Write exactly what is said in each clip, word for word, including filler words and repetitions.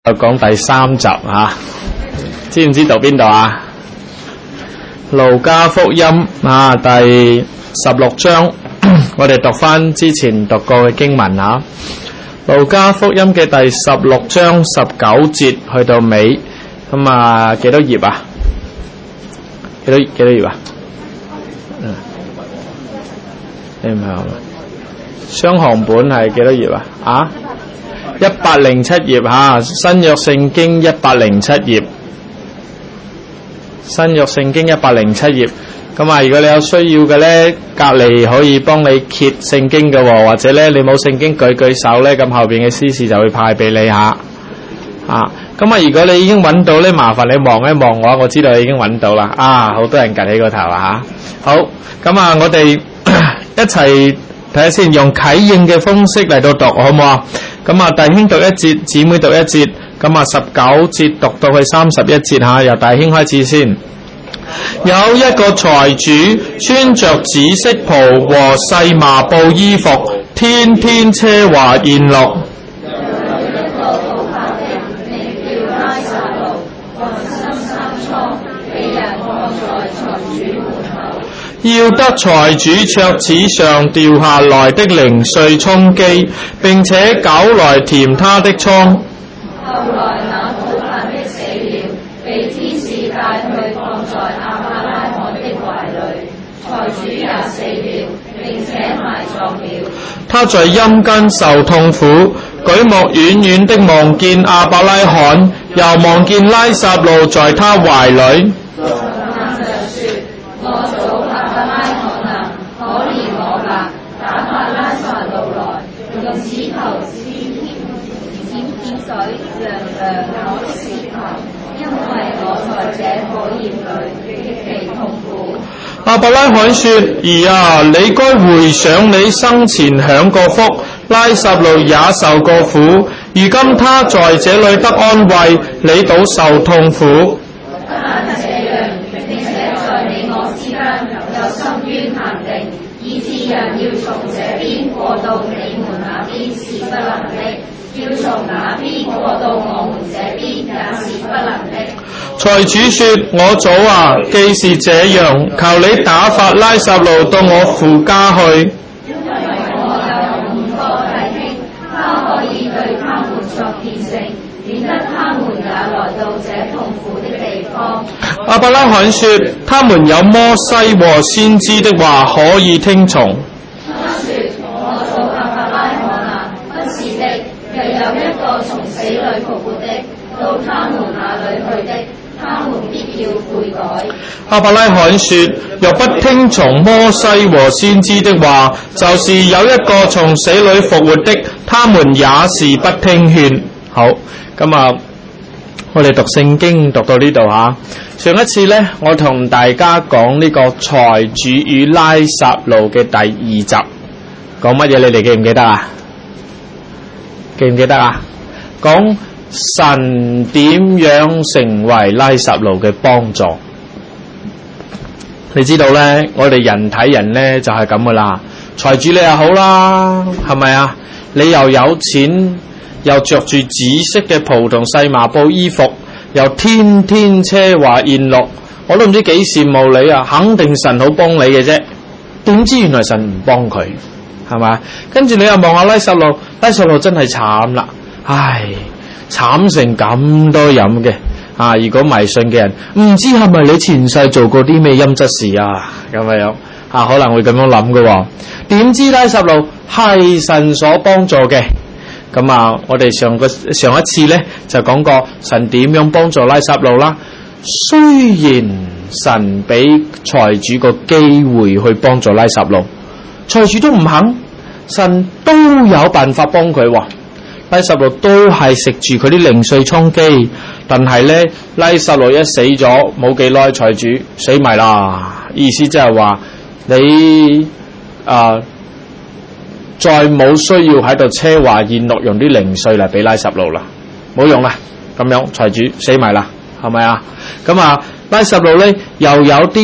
講第三集啊，知唔知道邊度啊？路加福音啊，第十六章，我哋讀翻之前讀過嘅經文啊。路加福音嘅第十六章十九節去到尾，咁啊幾多頁啊？幾多幾多頁啊？嗯，你唔係嘛？雙行本係幾多頁啊？啊？一百零七頁吓，新約聖經一百零七頁，新約聖經一百零七頁。咁啊，如果你有需要嘅呢，隔籬可以幫你揭聖經嘅，或者呢你冇聖經舉舉手呢，咁後邊嘅司事就會派俾你吓。啊，咁啊，如果你已經揾到呢，麻煩你望一望我，我知道你已經揾到啦。啊，好多人趌起個頭啊吓。好，咁啊，我哋一齊睇下先，用啟應嘅方式嚟到讀，好唔好啊？咁啊，弟兄讀一節，姊妹讀一節，咁啊，十九節讀到去三十一節吓，由弟兄開始先。有一個財主穿着紫色袍和細麻布衣服，天天奢華宴樂。要得財主桌子上掉下來的零碎充飢，並且狗來填他的倉。後來那討飯的死了，被天使帶去放在亞伯拉罕的懷裏。財主也死了，並且埋葬了。他在陰間受痛苦，舉目遠遠的望見亞伯拉罕，又望見拉撒路在他懷裏。亞伯拉罕說：兒啊，你該回想你生前享過福，拉撒路也受過苦，如今他在這裏得安慰，你倒受痛苦。但這樣，並且在你我之間有深淵限定，以致人要從這邊過到你們那邊是不能的，要從那邊過到我們這邊也是不能的。財主說：我祖啊，既是這樣，求你打發拉撒路到我父家去。因為我有五個弟兄，他可以對他們作見證，免得他們也來到這痛苦的地方。亞伯拉罕說：他們有摩西和先知的話可以聽從。他說：我祖亞伯拉罕啊，不是的，若有一個從死裏復活的，到他們那裏去的，他們必要悔改。亞伯拉罕說：若不聽從摩西和先知的話，就是有一個從死裏復活的，他們也是不聽勸。好，咁啊，我哋讀聖經讀到呢度吓。上一次呢，我同大家講呢個財主與拉撒路嘅第二集，講乜嘢？你哋記唔記得啊？記唔記得啊？講神點樣成為拉撒路嘅幫助？你知道呢，我哋人睇人呢就係咁噶啦。財主你又好啦，係咪啊？你又有錢，又着住紫色嘅袍同細麻布衣服，又天天奢華宴樂，我都唔知幾羨慕你啊！肯定神好幫你嘅啫，點知原來神唔幫佢，係咪？跟住你又望下拉撒路，拉撒路真係慘啦，唉！慘成咁多飲嘅啊！如果迷信嘅人唔知係咪你前世做過啲咩陰質事啊？咁樣啊，可能會咁樣諗嘅。點知拉撒路係神所幫助嘅。咁啊，我哋上個上一次呢就講過神點樣幫助拉撒路啦。雖然神俾財主個機會去幫助拉撒路，財主都唔肯，神都有辦法幫佢。拉撒路都係食住佢啲零碎充飢，但係呢，拉撒路一死咗冇幾耐，財主死埋啦。意思即係話你啊、呃，再冇需要喺度奢華宴樂用啲零碎嚟俾拉撒路啦，冇用啦。咁樣財主死埋啦，係咪啊？咁啊，拉撒路呢又有啲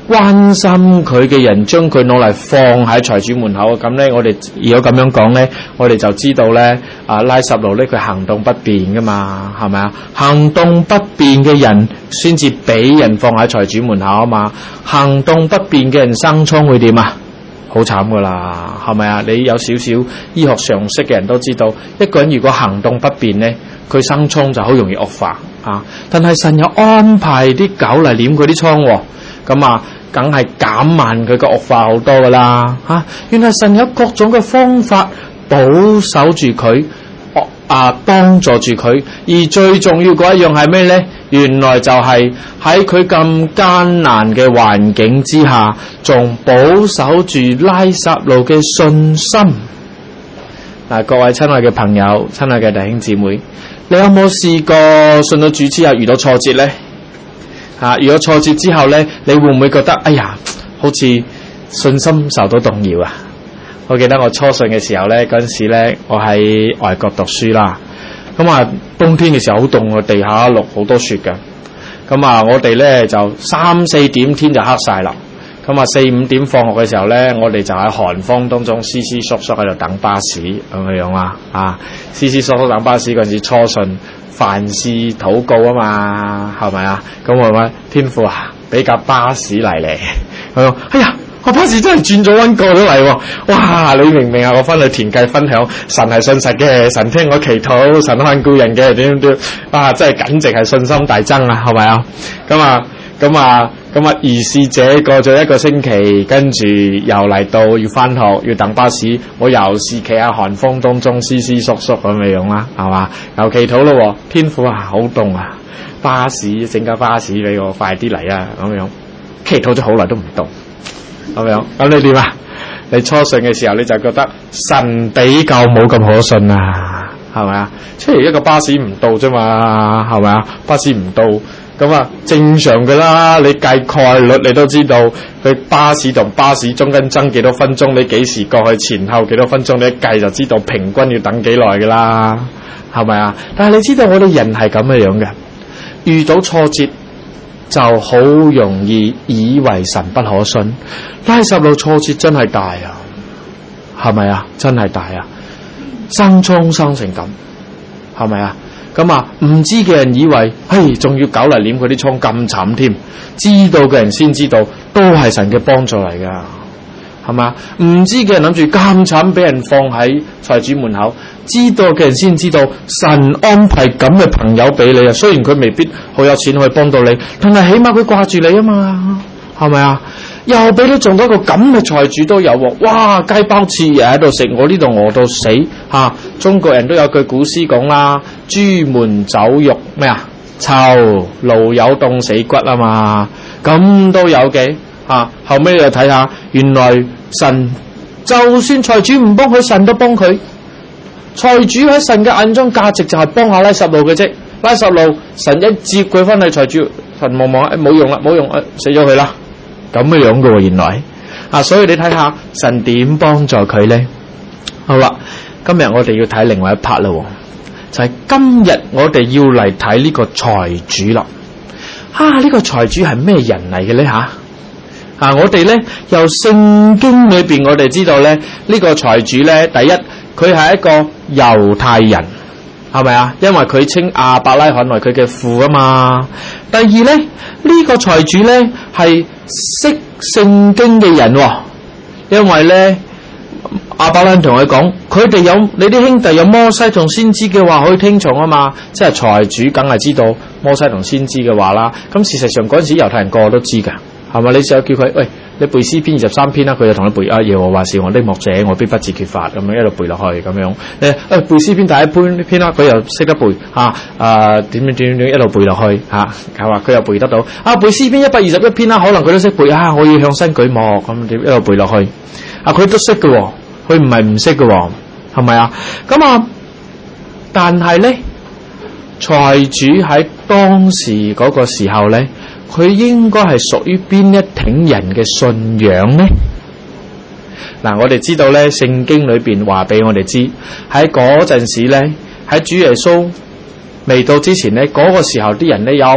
關心佢嘅人將佢攞嚟放喺財主門口，咁咧我哋如果咁樣講咧，我哋就知道咧啊拉撒路咧佢行動不便噶嘛，係咪啊？行動不便嘅人先至俾人放喺財主門口啊嘛，行動不便嘅人生瘡會點啊？好慘噶啦，係咪啊？你有少少醫學常識嘅人都知道，一個人如果行動不便咧，佢生瘡就好容易惡化啊。但係神有安排啲狗嚟舔佢啲瘡，咁啊，梗係減慢佢個惡化好多噶啦吓。原來神有各種嘅方法保守住佢，啊幫助住佢。而最重要嗰一樣係咩咧？原來就係喺佢咁艱難嘅環境之下，仲保守住拉撒路嘅信心。嗱，各位親愛嘅朋友、親愛嘅弟兄姊妹，你有冇試過信咗主之後遇到挫折咧？啊！如果挫折之後咧，你會唔會覺得哎呀，好似信心受到動搖啊？我記得我初信嘅時候咧，嗰陣時咧，我喺外國讀書啦。咁啊，冬天嘅時候好凍，個地下落好多雪嘅。咁啊，我哋咧就三四點天就黑晒啦。咁啊，四五點放學嘅時候咧，我哋就喺寒風當中斯斯縮縮喺度等巴士咁嘅樣啦。啊，斯斯縮縮等巴士嗰陣時初信。凡事禱告啊嘛，係咪啊？咁我話天父啊，俾架巴士嚟嚟。佢話：哎呀，個巴士真係轉咗彎過咗嚟喎！哇，你明唔明啊？我翻去田計分享，神係信實嘅，神聽我祈禱，神看顧人嘅，點點點，啊，真係簡直係信心大增啊，係咪啊？咁啊，咁啊。咁啊，如是者過咗一個星期，跟住又嚟到要翻學，要等巴士，我又是企喺寒風當中，斯斯縮縮咁嘅樣啦，係嘛？又祈禱咯，天父啊，好凍啊！巴士整架巴士俾我，快啲嚟啊！咁樣祈禱咗好耐都唔凍，咁樣咁你點啊？你初信嘅時候你就覺得神比較冇咁可信啊，係咪啊？即係一個巴士唔到啫嘛，係咪啊？巴士唔到。咁啊，正常噶啦，你計概率你都知道，佢巴士同巴士中間爭幾多分鐘，你幾時過去，前後幾多分鐘，你一計就知道平均要等幾耐噶啦，係咪啊？但係你知道我哋人係咁嘅樣嘅，遇到挫折就好容易以為神不可信。拉撒路挫折真係大啊，係咪啊？真係大啊，生瘡生成咁，係咪啊？咁啊，唔知嘅人以為，嘿，仲要狗嚟舐佢啲瘡咁慘添。知道嘅人先知道，都係神嘅幫助嚟噶，係嘛？唔知嘅人諗住咁慘俾人放喺財主門口，知道嘅人先知道，神安排咁嘅朋友俾你啊。雖然佢未必好有錢可以幫到你，但係起碼佢掛住你啊嘛，係咪啊？又俾你中到一個咁嘅財主都有喎，哇！雞包翅日喺度食，我呢度餓到死嚇、啊。中國人都有句古詩講啦，朱門酒肉咩啊？臭，爐有凍死骨啊嘛，咁都有嘅嚇、啊。後尾你又睇下，原來神就算財主唔幫佢，神都幫佢。財主喺神嘅眼中價值就係幫下拉撒路嘅啫。拉撒路神一接佢翻去，財主神望望，誒冇用啦，冇用，誒死咗佢啦。咁嘅樣嘅喎，原來啊，所以你睇下神點幫助佢咧？好啦，今日我哋要睇另外一 part 啦，就係、是、今日我哋要嚟睇呢個財主啦。啊，呢、這個財主係咩人嚟嘅咧？吓啊，我哋咧由聖經裏邊我哋知道咧，呢、這個財主咧，第一佢係一個猶太人，係咪啊？因為佢稱亞伯拉罕為佢嘅父啊嘛。第二咧，呢、這個財主咧係識聖經嘅人、哦，因為咧亞伯拉罕同佢講，佢哋有你啲兄弟有摩西同先知嘅話可以聽從啊嘛，即係財主梗係知道摩西同先知嘅話啦。咁事實上嗰陣時猶太人個個都知噶，係咪？你試下叫佢喂，你背詩篇二十三篇啦，佢就同你背啊，耶和華是我的牧者，我必不致缺乏，咁樣一路背落去咁樣。誒誒，背詩篇第一篇篇啦，佢又識得背嚇，啊點點點點一路背落去嚇，係話佢又背得到。啊背詩篇一百二十一篇啦，可能佢都識背啊，我要向新舉目咁點一路背落去。啊佢都識嘅喎，佢唔係唔識嘅喎，係咪啊？咁啊，但係咧，財主喺當時嗰個時候咧。佢應該係屬於邊一挺人嘅信仰呢？嗱，我哋知道咧，聖經裏邊話俾我哋知，喺嗰陣時咧，喺主耶穌未到之前咧，嗰個時候啲人咧有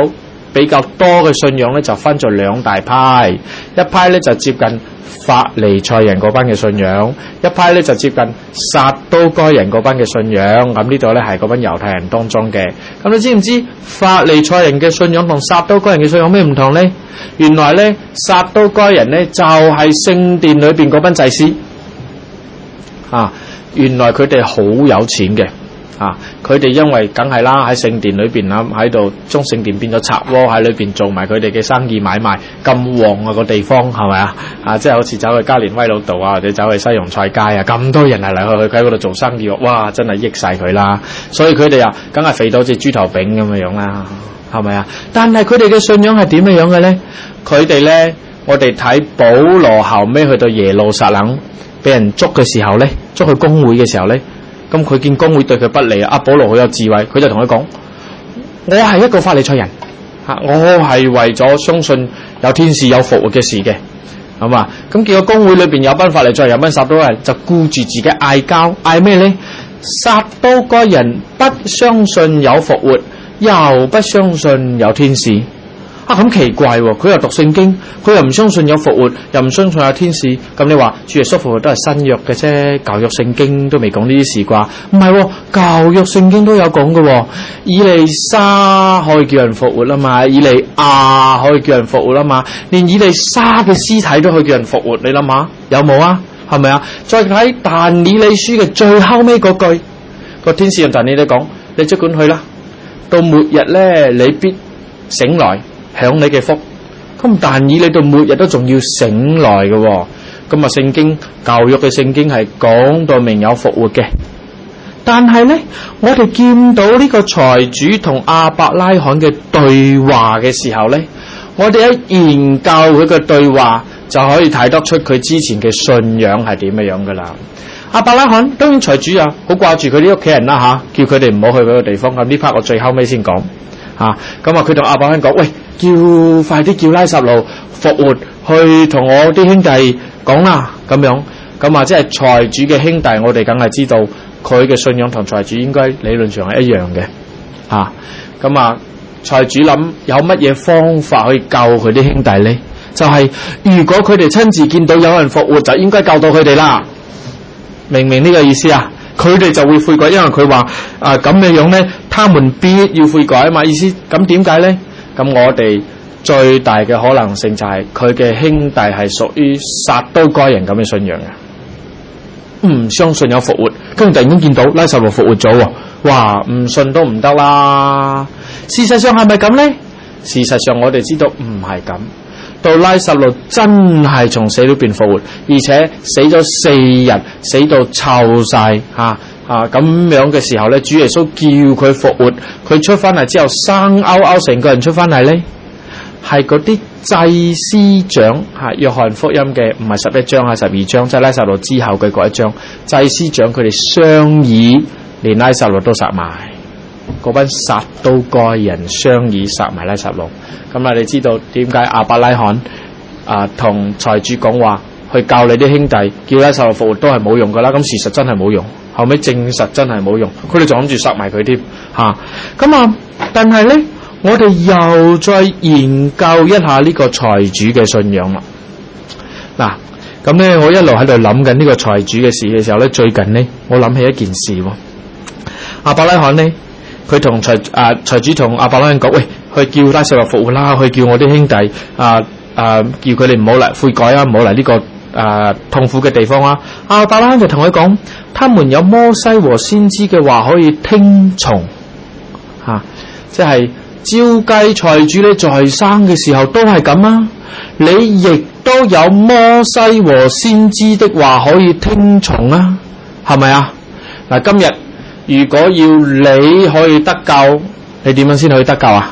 比較多嘅信仰咧，就分咗兩大派，一派咧就接近法利賽人嗰班嘅信仰，一派咧就接近撒都該人嗰班嘅信仰。咁呢度咧係嗰班猶太人當中嘅。咁你知唔知法利賽人嘅信仰同撒都該人嘅信仰有咩唔同呢？原來咧撒都該人咧就係聖殿裏邊嗰班祭司啊，原來佢哋好有錢嘅。啊！佢哋因為梗係啦，喺聖殿裏邊啊，喺度將聖殿變咗賊窩，喺裏邊做埋佢哋嘅生意買賣，咁旺啊個地方係咪啊？啊，即係好似走去加連威老道啊，或者走去西洋菜街啊，咁多人嚟嚟去去喺嗰度做生意，哇！真係益晒佢啦。所以佢哋啊，梗係肥到好似豬頭餅咁嘅樣啦，係咪啊？但係佢哋嘅信仰係點嘅樣嘅咧？佢哋咧，我哋睇保羅後尾去到耶路撒冷俾人捉嘅時候咧，捉去公會嘅時候咧。咁佢見公會對佢不利啊！阿保羅好有智慧，佢就同佢講：我係一個法利賽人，吓我係為咗相信有天使有復活嘅事嘅，係嘛？咁結果公會裏邊有班法利賽人，有班撒都該人，就顧住自己嗌交，嗌咩咧？撒都該人不相信有復活，又不相信有天使。啊，咁奇怪喎！佢又讀聖經，佢又唔相信有復活，又唔相信有天使。咁你話主耶穌復活都係新約嘅啫，舊約聖經都未講呢啲事啩？唔係喎，舊約聖經都有講嘅喎。以利沙可以叫人復活啦嘛，以利亞可以叫人復活啦嘛，連以利沙嘅屍體都可以叫人復活。你諗下有冇啊？係咪啊？再睇但以理書嘅最後尾嗰句，個天使用但以理講：你即管去啦，到末日咧，你必醒來。享你嘅福，咁但以理到末日都仲要醒來嘅，咁啊聖經舊約嘅聖經係講到明有復活嘅，但係咧我哋見到呢個財主同亞伯拉罕嘅對話嘅時候咧，我哋一研究佢嘅對話就可以睇得出佢之前嘅信仰係點樣樣噶啦。亞伯拉罕當然財主啊，好掛住佢啲屋企人啦吓，叫佢哋唔好去嗰個地方。咁呢 part 我最後尾先講吓，咁啊佢同亞伯拉罕講：喂，叫快啲叫拉撒路復活，去同我啲兄弟講啦，咁樣咁啊，即係財主嘅兄弟，我哋梗係知道佢嘅信仰同財主應該理論上係一樣嘅，吓咁啊，財主諗有乜嘢方法可以救佢啲兄弟呢？就係、是、如果佢哋親自見到有人復活，就應該救到佢哋啦。明唔明呢個意思啊？佢哋就會悔改，因為佢話啊咁嘅樣咧，他們必要悔改啊嘛。意思咁點解咧？咁我哋最大嘅可能性就係佢嘅兄弟係屬於撒都該人咁嘅信仰嘅，唔相信有復活，跟住突然間見到拉撒路復活咗，哇！唔信都唔得啦。事實上係咪咁咧？事實上我哋知道唔係咁。到拉撒路真係從死裏邊復活，而且死咗四日，死到臭晒吓啊咁樣嘅時候咧，主耶穌叫佢復活，佢出翻嚟之後生勾勾成個人出翻嚟咧，係嗰啲祭司長吓，約翰福音嘅唔係十一章係十二章，即係拉撒路之後嘅嗰一章，祭司長佢哋商議，連拉撒路都殺埋，嗰班撒都該人商議殺埋拉撒路。咁啊，你知道點解亞伯拉罕啊同財主講話去教你啲兄弟叫拉撒路復活都係冇用噶啦？咁事實真係冇用，後尾證實真係冇用，佢哋仲諗住殺埋佢添吓。咁啊，但係咧，我哋又再研究一下呢個財主嘅信仰啦。嗱，咁咧我一路喺度諗緊呢個財主嘅事嘅時候咧，最近咧我諗起一件事喎。亞伯拉罕咧，佢同財啊財主同亞伯拉罕講：喂，去叫拉撒路復活啦，去叫我啲兄弟啊啊，叫佢哋唔好嚟悔改啊，唔好嚟呢個啊痛苦嘅地方啊。亞伯拉罕就同佢講：他們有摩西和先知嘅話可以聽從，吓、啊，即係照計財主你在生嘅時候都係咁啊，你亦都有摩西和先知的話可以聽從啊，係咪啊？嗱，今日如果要你可以得救，你點樣先可以得救啊？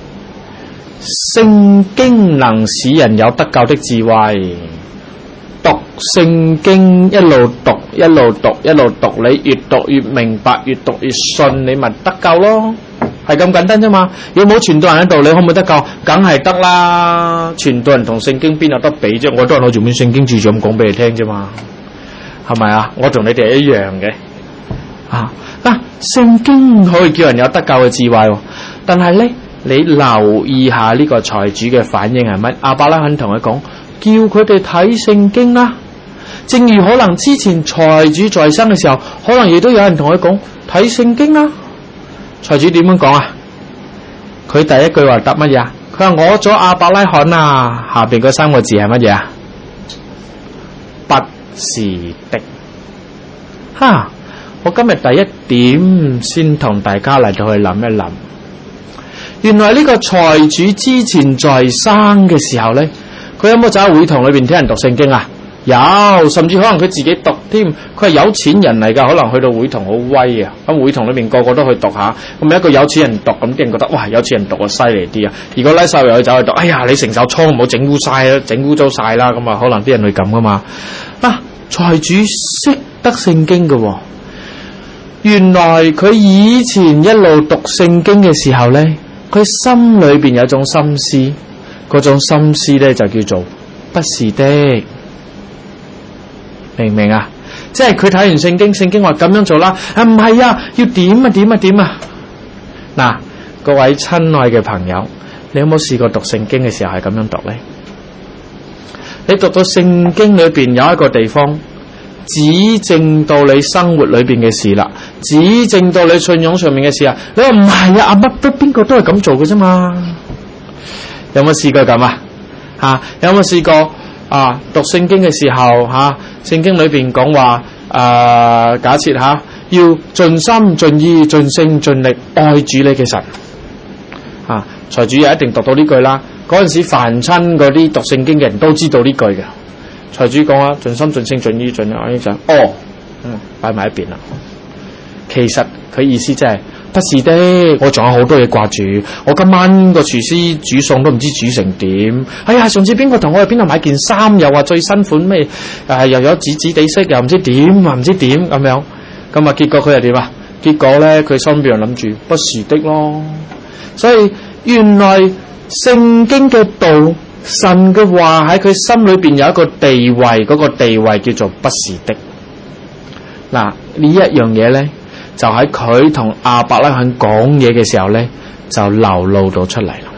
聖經能使人有得救的智慧，讀聖經一路讀一路讀一路讀，你越讀越明白，越讀越信，你咪得救咯，係咁簡單啫嘛。有冇傳道人喺度，你可唔可以得救？梗係得啦，傳道人同聖經邊有得比啫？我都係攞住本聖經住住咁講俾你聽啫嘛，係咪啊？我同你哋係一樣嘅啊。嗱，聖經可以叫人有得救嘅智慧，但係咧你留意下呢個財主嘅反應係乜？亞伯拉罕同佢講，叫佢哋睇聖經啦。正如可能之前財主在生嘅時候，可能亦都有人同佢講睇聖經啦。財主點樣講啊？佢第一句話答乜嘢啊？佢話我咗亞伯拉罕啊，下邊嗰三個字係乜嘢啊？不是的。哈！我今日第一點先同大家嚟到去諗一諗，原來呢個財主之前在生嘅時候呢，佢有冇走喺會堂裏邊聽人讀聖經啊？有，甚至可能佢自己讀添。佢係有錢人嚟噶，可能去到會堂好威啊！喺會堂裏面個個都去讀下，咁一個有錢人讀，咁啲人覺得哇，有錢人讀啊犀利啲啊！如果拉細路去走去讀，哎呀，你承受倉唔好整污晒啦，整污糟晒啦，咁啊可能啲人會咁噶嘛。啊，財主識得聖經嘅，原來佢以前一路讀聖經嘅時候呢，佢心裏邊有種心思，嗰種心思呢就叫做不是的。明唔明啊？即係佢睇完聖經，聖經話咁樣做啦，啊唔係啊，要點啊點啊點啊！嗱，各位親愛嘅朋友，你有冇試過讀聖經嘅時候係咁樣讀呢？你讀到聖經裏邊有一個地方指證到你生活裏邊嘅事啦，指證到你信仰上面嘅事啊，你話唔係啊，阿乜都邊個都係咁做嘅啫嘛？有冇試過咁啊？吓，有冇試過？啊！讀聖經嘅時候，吓、啊、聖經裏邊講話，誒、啊，假設吓、啊、要盡心盡意盡性盡力愛主你嘅神，啊，財主又一定讀到呢句啦。嗰陣時凡親嗰啲讀聖經嘅人都知道呢句嘅。財主講啊，盡心盡性盡意盡力愛主神，哦，嗯，擺埋一邊啦。其實佢意思即係。不是的，我仲有好多嘢掛住。我今晚個廚師煮餸都唔知煮成點。哎呀，上次邊個同我去邊度買件衫，又話最新款咩？誒、呃，又有紫紫地色，又唔知點，話唔知點咁樣。咁啊，結果佢又點啊？結果咧，佢心邊又諗住不是的咯。所以原來聖經嘅道，神嘅話喺佢心裏邊有一個地位，嗰、那個地位叫做不是的。嗱，呢一樣嘢咧。就喺佢同亞伯拉罕講嘢嘅時候咧，就流露到出嚟啦，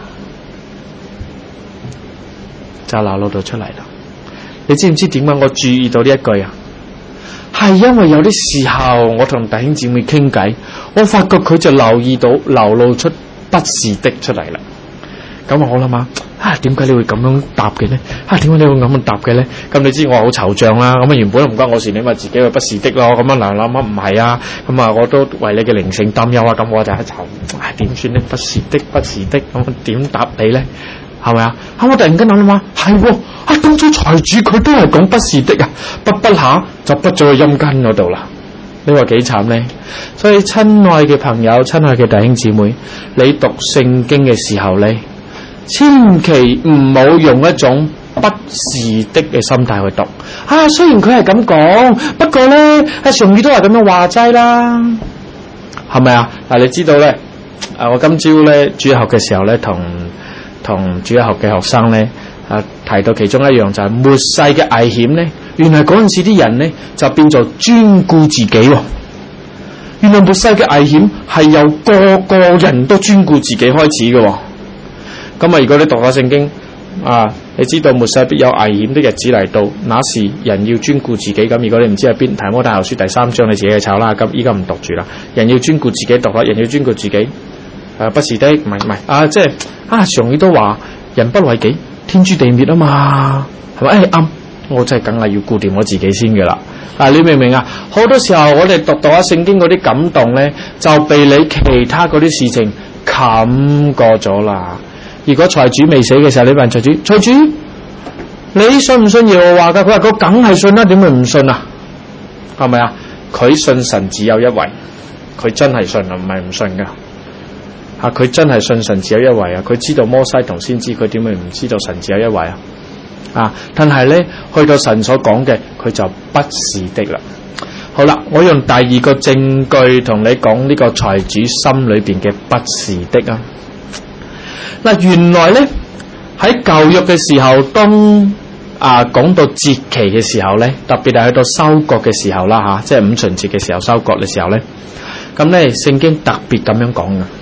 就流露到出嚟啦。你知唔知點解我注意到呢一句啊？係因為有啲時候我同弟兄姊妹傾偈，我發覺佢就留意到流露出不是的出嚟啦。咁我諗下啊，點解你會咁樣答嘅咧？啊，點解你會咁樣答嘅咧？咁你知我好惆悵啦。咁啊原本都唔關我事，你咪自己去不是的咯。咁樣嗱諗下唔係啊。咁啊我都為你嘅靈性擔憂啊。咁我就喺惆，唉點算咧？不是的，不是的。咁點答你咧？係咪啊？啊我突然間諗諗下，係喎啊！當初財主佢都係講不是的啊，不不下就不咗去陰間嗰度啦。你話幾慘咧？所以親愛嘅朋友，親愛嘅弟兄姊妹，你讀聖經嘅時候咧，千祈唔好用一種不是的嘅心態去讀啊！雖然佢係咁講，不過咧，阿常宇都係咁樣話齋啦，係咪啊？嗱，你知道咧，誒，我今朝咧主日學嘅時候咧，同同主日學嘅學生咧，啊提到其中一樣就係末世嘅危險咧。原來嗰陣時啲人咧就變做專顧自己喎。原來末世嘅危險係由個個人都專顧自己開始嘅。咁啊！如果你讀下聖經啊，你知道末世必有危險的日子嚟到，那時人要專顧自己。咁如果你唔知係邊，提摩太後書第三章你自己去抄啦。咁依家唔讀住啦。人要專顧自己，讀啦。人要專顧自己。誒、啊，不是的，唔係唔係啊，即係啊，常語都話人不為己，天誅地滅啊嘛，係咪？誒、哎、啱，我真係梗係要顧掂我自己先嘅啦。啊，你明唔明啊？好多時候我哋讀讀下聖經嗰啲感動咧，就被你其他嗰啲事情冚過咗啦。如果財主未死嘅時候，你問財主：財主，你信唔信耶和華噶？佢話：佢梗係信啦，點會唔信啊？係咪啊？佢信神只有一位，佢真係信啊，唔係唔信噶。吓，佢真係信神只有一位啊！佢知道摩西同先知，佢點會唔知道神只有一位啊？啊！但係咧，去到神所講嘅，佢就不是的啦。好啦，我用第二個證據同你講呢個財主心裏邊嘅不是的啊。嗱，原來咧喺舊約嘅時候，當啊講到節期嘅時候咧，特別係去到收割嘅時候啦，吓、啊，即係五旬節嘅時候收割嘅時候咧，咁咧聖經特別咁樣講嘅，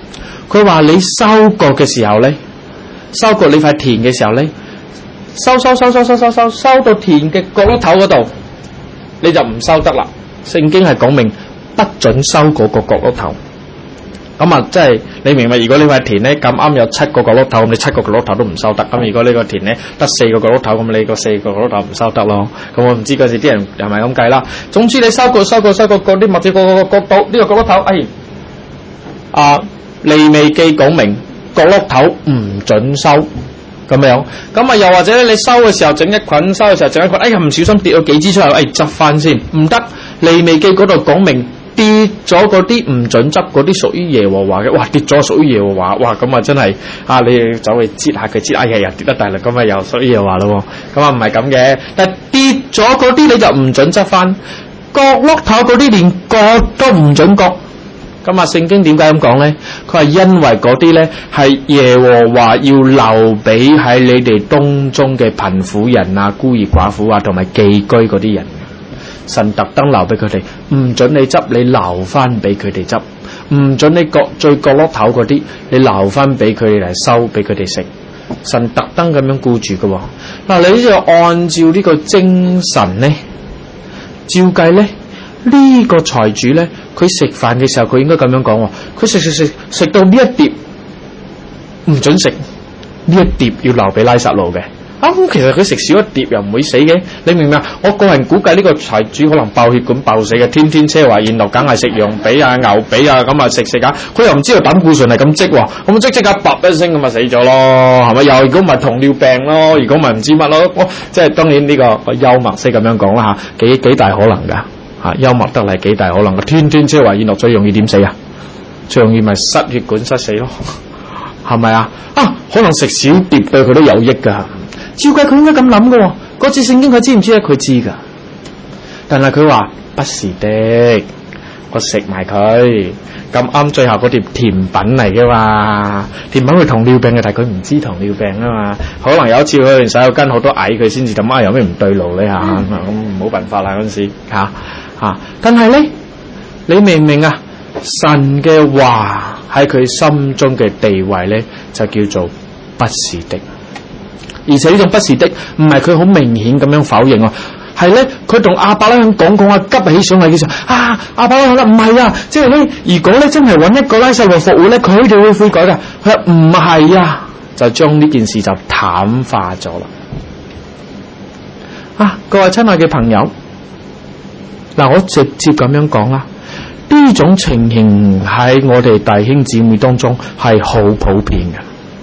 佢話你收割嘅時候咧，收割你塊田嘅時候咧，收收收收收收收收到田嘅角落頭嗰度，你就唔收得啦。聖經係講明不准收嗰個角落頭。咁啊，即係你明白？如果呢塊田咧咁啱有七個角落頭，咁你七個角落頭都唔收得。咁如果呢個田咧得四個角落頭，咁你個四個角落頭唔收得咯。咁我唔知嗰時啲人係咪咁計啦。總之你收割收割收割嗰啲麥子個個角度呢個角落頭，哎，啊利未記講明角落頭唔准收咁樣。咁啊又或者你收嘅時候整一捆，收嘅時候整一捆，哎呀唔小心跌咗幾支出嚟，哎執翻先，唔得。利未記嗰度講明。跌咗嗰啲唔准執，嗰啲屬於耶和華嘅，哇跌咗屬於耶和華，哇咁啊真係啊你走去擠下佢擠，哎呀又跌得大力，咁啊又屬於耶和華咯，咁啊唔係咁嘅，但係跌咗嗰啲你就唔准執翻，角落頭嗰啲連割都唔准割，咁啊聖經點解咁講咧？佢話因為嗰啲咧係耶和華要留俾喺你哋當中嘅貧苦人啊、孤兒寡婦啊同埋寄居嗰啲人。神特登留俾佢哋，唔准你執，你留翻俾佢哋執；唔准你角最角落頭嗰啲，你留翻俾佢哋嚟收，俾佢哋食。神特登咁樣顧住嘅。嗱，你就按照呢個精神咧，照計咧，呢個財主咧，佢食飯嘅時候，佢應該咁樣講：佢食食食食到呢一碟唔准食，呢一碟要留俾拉撒路嘅。啊，咁其實佢食少一碟又唔會死嘅，你明唔明啊？我個人估計呢個財主可能爆血管爆死嘅，天天車華宴樂梗係食羊髀啊、牛髀啊咁啊食食下，佢又唔知道膽固醇係咁積喎，咁即即刻啪一聲咁啊死咗咯，係咪？又如果唔係糖尿病咯，如果唔係唔知乜咯，我即係當然呢個個幽默式咁樣講啦嚇，幾幾大可能㗎嚇，幽默得嚟幾大可能嘅，天天車華宴樂最容易點死啊？最容易咪失血管失死咯，係咪啊？啊，可能食少碟對佢都有益㗎。照計佢應該咁諗嘅，嗰次聖經佢知唔知咧？佢知噶，但係佢話不是的，我食埋佢咁啱，最後嗰碟甜品嚟嘅嘛，甜品會糖尿病嘅，但係佢唔知糖尿病啊嘛，可能有一次佢連洗手間好多矮佢先至咁啊，有咩唔對路咧吓？咁冇辦法啦嗰陣時吓吓，但係咧，你明唔明啊？神嘅話喺佢心中嘅地位咧，就叫做不是的。而且呢種不是的，唔係佢好明顯咁樣否認喎，係咧佢同亞伯拉罕講講啊，急起上嚟嘅時候啊，亞伯拉罕啦唔係啊，即係咧，如果咧真係揾一個拉撒路復活咧，佢哋會悔改噶。佢話唔係啊，就將呢件事就淡化咗啦。啊，各位親愛嘅朋友，嗱，我直接咁樣講啦，呢種情形喺我哋弟兄姊妹當中係好普遍嘅。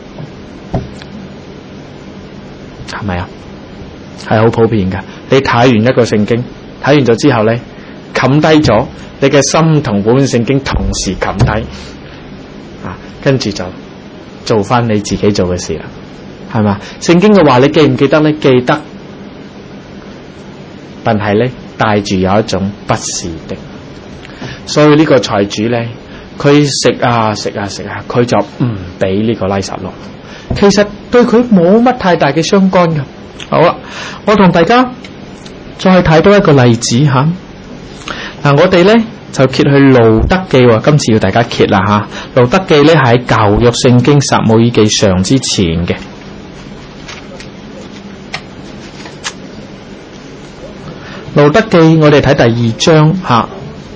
係咪啊？係好普遍噶。你睇完一個聖經，睇完咗之後咧，冚低咗，你嘅心同本聖經同時冚低，啊，跟住就做翻你自己做嘅事啦，係嘛？聖經嘅話你記唔記得咧？記得，但係咧帶住有一種不是的，所以呢個財主咧，佢食啊食啊食啊，佢就唔俾呢個拉撒路。其實對佢冇乜太大嘅相干噶。好啦，我同大家再睇多一個例子吓。嗱、啊，我哋咧就揭去路德記，今次要大家揭啦吓。路德記咧係喺舊約聖經撒母耳記上之前嘅。路德記我哋睇第二章吓。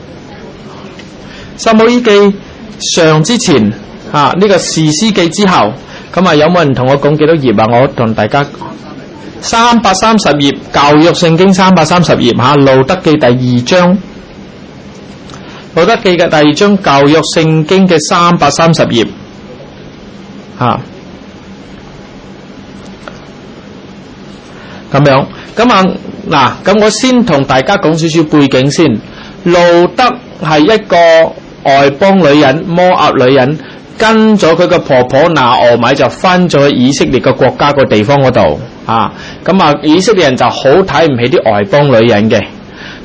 撒母耳記上之前吓，呢、啊這個士師記之後。咁啊，有冇人同我講幾多頁啊？我同大家三百三十頁，舊約聖經三百三十頁吓，路德記第二章，路德記嘅第二章，舊約聖經嘅三百三十頁吓，咁樣。咁啊嗱，咁我先同大家講少少背景先。路德係一個外邦女人，摩押女人。跟咗佢個婆婆拿俄米就翻咗去以色列個國家個地方嗰度啊，咁啊以色列人就好睇唔起啲外邦女人嘅，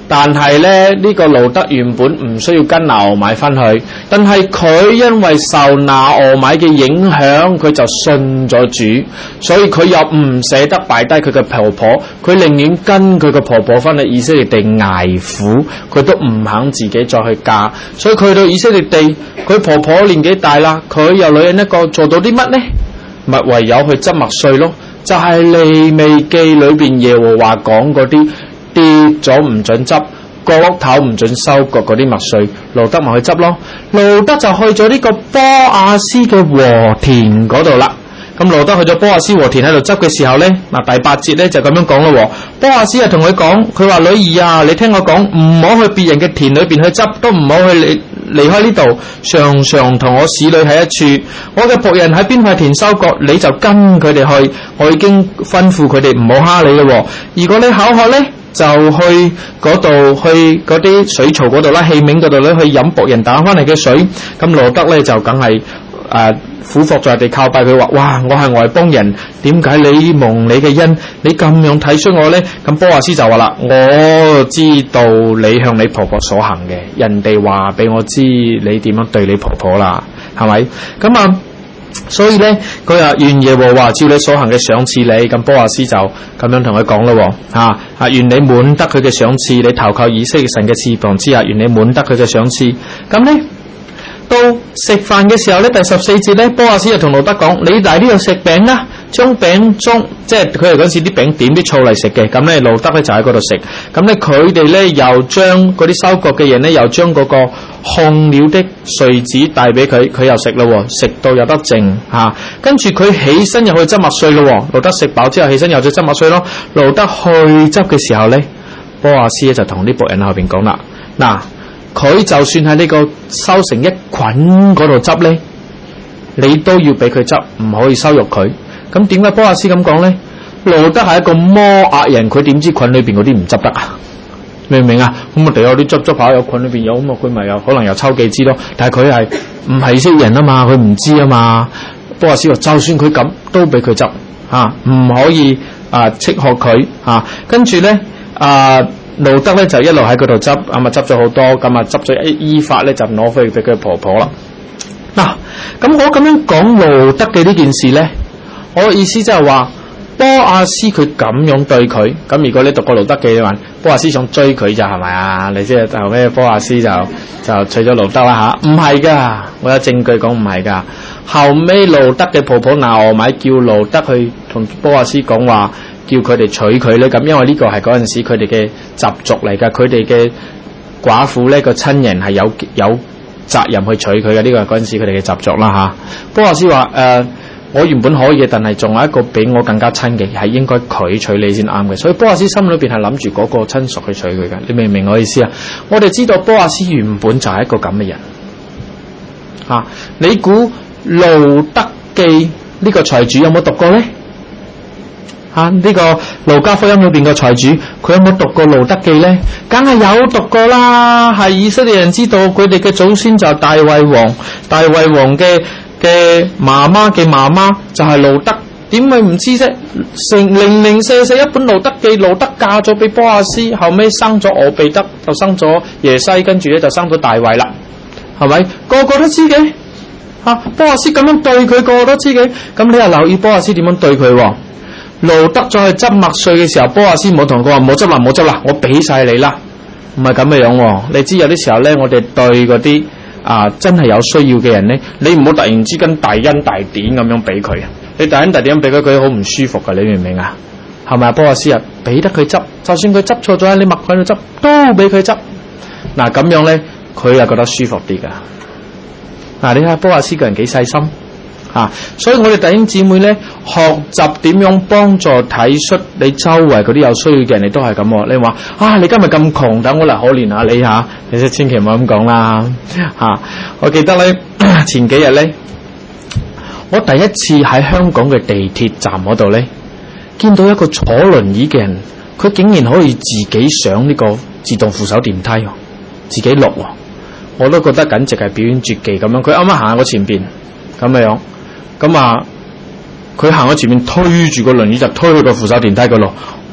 但係咧呢、這個路德原本唔需要跟拿俄米翻去，但係佢因為受拿俄米嘅影響，佢就信咗主，所以佢又唔捨得擺低佢嘅婆婆，佢寧願跟佢嘅婆婆翻去以色列地挨苦，佢都唔肯自己再去嫁。所以佢去到以色列地，佢婆婆年紀大啦，佢又女人一個，做到啲乜呢？咪唯有去執麥穗咯，就係、是、利未記裏邊耶和華講嗰啲。跌咗唔准執，角落頭唔准收割嗰啲麥穗，路德咪去執咯。路德就去咗呢個波亞斯嘅禾田嗰度啦。咁路德去咗波亞斯禾田喺度執嘅時候呢，嗱第八節呢就咁樣講咯。波亞斯就同佢講，佢話女兒啊，你聽我講，唔好去別人嘅田裏邊去執，都唔好去離離開呢度，常常同我使女喺一處。我嘅僕人喺邊塊田收割，你就跟佢哋去。我已經吩咐佢哋唔好蝦你咯。如果你口渴呢，就去嗰度，去嗰啲水槽嗰度啦，器皿嗰度咧，去飲僕人打翻嚟嘅水。咁羅德咧就梗係誒俯伏在地靠拜佢，話：哇！我係外邦人，點解你蒙你嘅恩，你咁樣體恤我咧？咁波亞斯就話啦：我知道你向你婆婆所行嘅，人哋話俾我知你點樣對你婆婆啦，係咪？咁啊。所以咧，佢話願耶和華照你所行嘅賞賜你。咁波亞斯就咁樣同佢講咯，吓啊，願你滿得佢嘅賞賜，你投靠以色列神嘅翅膀之下，願你滿得佢嘅賞賜。咁咧到食飯嘅時候咧，第十四節咧，波亞斯就同路德講：你嚟呢度食餅啦，將餅中即係佢哋嗰時啲餅點啲醋嚟食嘅。咁咧路德咧就喺嗰度食。咁咧佢哋咧又將嗰啲收割嘅人咧，又將嗰個烘了的穗子帶俾佢，佢又食咯，食到有得剩吓。跟住佢起身又去執麥穗咯。路德食飽之後起身又再執麥穗咯。路德去執嘅時候咧，波亞斯咧就同啲僕人喺後邊講啦：嗱，佢就算喺呢個收成一捆嗰度執咧，你都要俾佢執，唔可以羞辱佢。咁點解波亞斯咁講咧？路德係一個摩押人，佢點知捆裏邊嗰啲唔執得啊？明唔明啊？咁我哋有啲執執下，有捆裏邊有，咁啊佢咪有可能又抽幾支咯。但係佢係唔係識人啊嘛，佢唔知啊嘛。波亞斯話：就算佢咁，都俾佢執吓，唔可以啊斥喝佢吓。跟住咧啊，路德咧就一路喺嗰度執，咁啊執咗好多，咁啊執咗依法咧就攞翻去俾佢婆婆啦。嗱，咁我咁樣講路德嘅呢件事咧，我嘅意思即係話。波亞斯佢咁樣對佢，咁如果你讀過路德記嘅話，波亞斯想追佢咋係咪啊？你知後尾波亞斯就就娶咗路德啦吓，唔係噶，我有證據講唔係噶。後尾路德嘅婆婆拿俄米叫路德去同波亞斯講話，叫佢哋娶佢咧。咁因為呢個係嗰陣時佢哋嘅習俗嚟噶，佢哋嘅寡婦咧個親人係有有責任去娶佢嘅，呢個係嗰陣時佢哋嘅習俗啦吓。波亞斯話誒。呃我原本可以嘅，但係仲有一個比我更加親嘅，係應該佢娶你先啱嘅。所以波亞斯心裏邊係諗住嗰個親屬去娶佢嘅。你明唔明我意思啊？我哋知道波亞斯原本就係一個咁嘅人啊！你估路德記呢個財主有冇讀過呢？啊，呢個路加福音裏邊嘅財主，佢有冇讀過路德記呢？梗係有讀過啦。係以色列人知道佢哋嘅祖先就係大衛王，大衛王嘅。嘅媽媽嘅媽媽就係路德，點會唔知啫？成零零舍舍一本路德記，路德嫁咗俾波亞斯，後尾生咗俄備德，就生咗耶西，跟住咧就生咗大衛啦，係咪？個個都知嘅，吓、啊、波亞斯咁樣對佢，個個都知嘅。咁你又留意波亞斯點樣對佢？路德再去執麥穗嘅時候，波亞斯冇同佢話冇執啦，冇執啦，我俾晒你啦，唔係咁嘅樣。你知有啲時候咧，我哋對嗰啲。啊！真係有需要嘅人呢，你唔好突然之間大恩大典咁樣俾佢啊！你大恩大典咁俾佢，佢好唔舒服噶，你明唔明啊？係咪啊？波亞斯啊，俾得佢執，就算佢執錯咗，你默喺度執，都俾佢執。嗱咁樣呢，佢又覺得舒服啲噶。嗱，你睇下波亞斯個人幾細心啊！所以我哋弟兄姊妹呢，學習點樣幫助體恤你周圍嗰啲有需要嘅人，你都係咁。你話啊，你今日咁窮，等我嚟可憐下你吓、啊，你即千祈唔好咁講啦吓。我記得咧前幾日咧，我第一次喺香港嘅地鐵站嗰度咧，見到一個坐輪椅嘅人，佢竟然可以自己上呢個自動扶手電梯，自己落，我都覺得簡直係表演絕技咁樣。佢啱啱行喺我前邊咁嘅樣。咁啊，佢行喺前面推住個輪椅就推去個扶手電梯嗰度，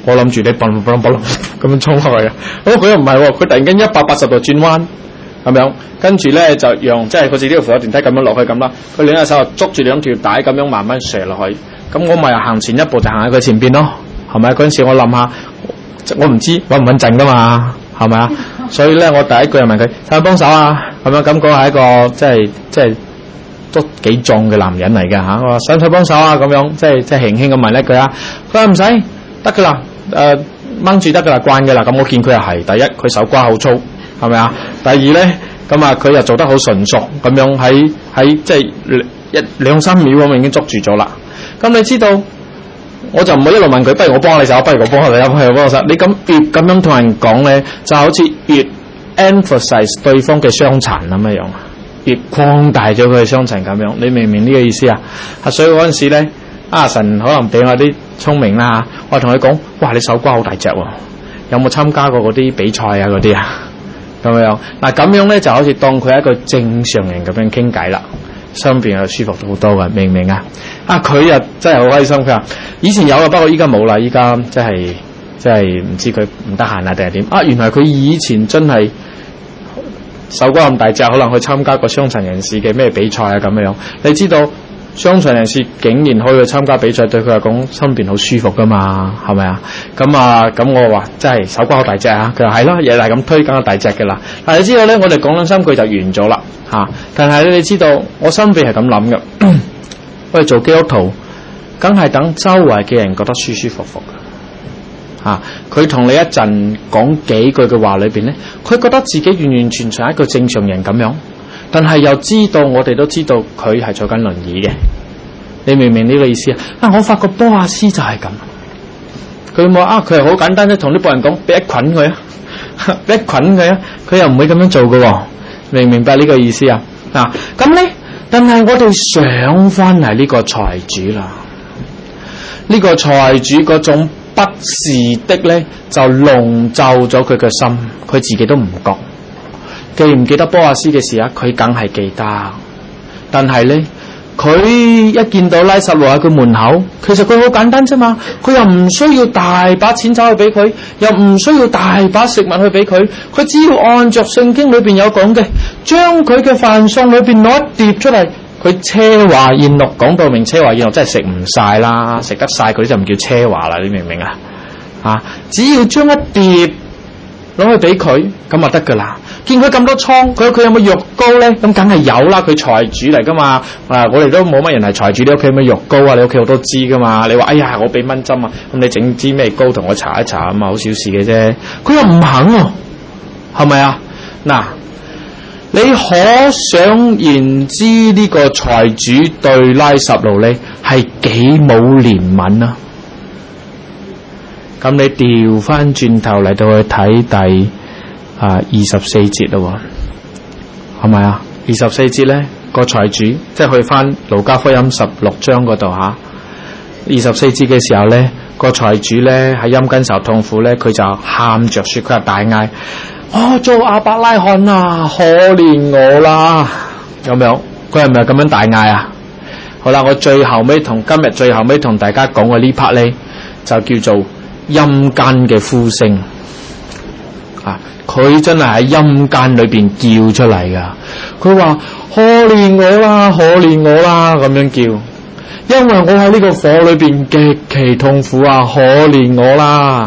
我諗住你嘣嘣嘣咁樣衝落去嘅，咁佢又唔係喎，佢突然間一百八十度轉彎咁樣，跟住咧就讓即係佢自己條扶手電梯咁樣落去咁啦，佢兩隻手就捉住兩條帶咁樣慢慢射落去，咁我咪行前一步就行喺佢前邊咯，係咪？嗰陣時我諗下，我唔知穩唔穩陣噶嘛，係咪啊？所以咧我第一句就問佢，使唔使幫手啊？咁樣咁講係一個即係即係都幾壯嘅男人嚟嘅嚇，我話使唔使幫手啊？咁樣即係即係輕輕咁問一句啊，佢話唔使，得噶啦，誒掹住得噶啦，慣嘅啦。咁我見佢又係第一，佢手瓜好粗，係咪啊？第二咧，咁啊佢又做得好純熟，咁樣喺喺即係一兩三秒咁已經捉住咗啦。咁你知道，我就唔會一路問佢，不如我幫你手，不如我幫你手，不如我幫我手。你咁越咁樣同人講咧，就好似越 emphasize 對方嘅傷殘咁樣樣，越擴大咗佢嘅傷殘咁樣。你明唔明呢個意思啊？啊，所以嗰陣時咧，阿神可能俾我啲聰明啦，我同佢講：哇，你手瓜好大隻喎，有冇參加過嗰啲比賽啊？嗰啲啊，咁樣嗱，咁樣咧就好似當佢係一個正常人咁樣傾偈啦。心邊又舒服咗好多嘅，明唔明啊？啊，佢又真係好開心。佢話以前有啊，不過依家冇啦。依家即係即係唔知佢唔得閒啊定係點啊？原來佢以前真係手瓜咁大隻，可能去參加過傷殘人士嘅咩比賽啊咁樣。你知道傷殘人士竟然可以去參加比賽，對佢嚟講心邊好舒服噶嘛？係咪啊？咁啊咁我話真係手瓜好大隻啊！佢話係咯，又係咁推緊個大隻嘅啦。但係你知道咧，我哋講兩三句就完咗啦。啊！但係咧，你知道我心邊係咁諗嘅，我哋做基督徒，梗係等周圍嘅人覺得舒舒服服嘅。啊！佢同你一陣講幾句嘅話裏邊咧，佢覺得自己完完全全係一個正常人咁樣，但係又知道我哋都知道佢係坐緊輪椅嘅。你明唔明呢個意思啊？啊！我發覺波亞斯就係咁，佢話啊，佢係好簡單啫，同啲僕人講，俾一捆佢啊，俾一捆佢啊，佢又唔會咁樣做嘅。明唔明白呢個意思啊？嗱，咁咧，但係我哋想翻嚟呢個財主啦，呢個財主嗰種不是的咧，就籠罩咗佢嘅心，佢自己都唔覺。記唔記得波亞斯嘅事啊？佢梗係記得，但係咧，佢一見到拉撒路喺佢門口，其實佢好簡單啫嘛，佢又唔需要大把錢走去俾佢，又唔需要大把食物去俾佢，佢只要按着聖經裏邊有講嘅，將佢嘅飯餸裏邊攞一碟出嚟，佢奢華宴樂，講到明奢華宴樂真係食唔晒啦，食得晒佢就唔叫奢華啦，你明唔明啊？啊，只要將一碟攞去俾佢，咁就得噶啦。見佢咁多倉，佢佢有冇肉糕咧？咁梗係有啦，佢財主嚟噶嘛。啊，我哋都冇乜人係財主，你屋企有冇肉糕啊？你屋企好多支噶嘛？你話哎呀，我俾蚊針啊，咁你整支咩糕同我搽一搽啊嘛，好小事嘅啫。佢又唔肯喎，係咪啊？嗱，你可想而知呢個財主對拉撒路咧係幾冇憐憫啊？咁你調翻轉頭嚟到去睇第啊二十四節咯，係咪啊？二十四節咧個財主，即係去翻路加福音十六章嗰度吓。二十四節嘅時候咧，個財主咧喺陰間受痛苦咧，佢就喊着說，佢係大嗌：我做亞伯拉罕啊，可憐我啦！咁樣，佢係咪咁樣大嗌啊？好啦，我最後尾同今日最後尾同大家講嘅呢 part 咧，就叫做陰間嘅呼聲啊！佢真係喺陰間裏邊叫出嚟噶，佢話可憐我啦，可憐我啦咁樣叫，因為我喺呢個火裏邊極其痛苦啊，可憐我啦。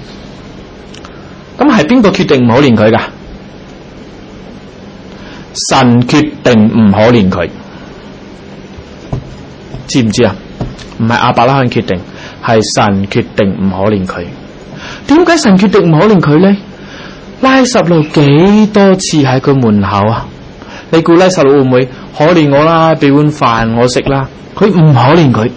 咁係邊個決定唔可憐佢噶？神決定唔可憐佢，知唔知啊？唔係亞伯拉罕決定，係神決定唔可憐佢。點解神決定唔可憐佢呢？拉撒路幾多次喺佢門口啊？你估拉撒路會唔會可憐我啦？俾碗飯我食啦？佢唔可憐佢。